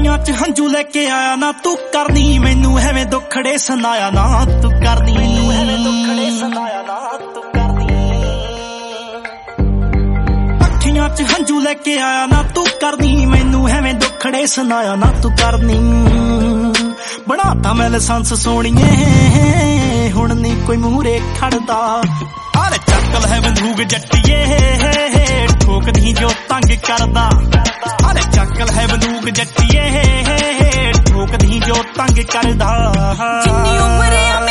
ਅੱਖੀਆਂ 'ਚ ਹੰਝੂ ਲੈ ਕੇ ਆਇਆ ਨਾ ਤੂੰ ਕਰਨੀ ਮੈਨੂੰ ਐਵੇਂ ਦੁੱਖੜੇ ਸੁਣਾਇਆ ਨਾ ਤੂੰ ਕਰਨੀ ਮੈਨੂੰ ਐਵੇਂ ਦੁੱਖੜੇ ਸੁਣਾਇਆ ਨਾ ਤੂੰ ਕਰਨੀ ਅੱਖੀਆਂ 'ਚ ਹੰਝੂ ਲੈ ਕੇ ਆਇਆ ਨਾ ਤੂੰ ਕਰਨੀ ਮੈਨੂੰ ਐਵੇਂ ਦੁੱਖੜੇ ਸੁਣਾਇਆ ਨਾ ਤੂੰ ਕਰਨੀ ਬਣਾਤਾ ਮੈਂ ਲਾਇਸੈਂਸ ਸੋਹਣੀਏ ਹੁਣ ਨਹੀਂ ਕੋਈ ਮੂਹਰੇ ਖੜਦਾ ਆਲੇ ਚੱਕਲ ਹੈ ਬੰਦੂਕ ਜੱਟੀਏ ਠੋਕਦੀ ਜੋ ਤੰਗ ਕਰਦਾ ਆਲੇ ਚੱਕਲ ਹੈ ਬੰਦੂਕ ਜੱਟੀਏ ਠੋਕਦੀ ਜੋ ਤੰਗ ਕਰਦਾ ਜਿੰਨੀ ਉਮਰ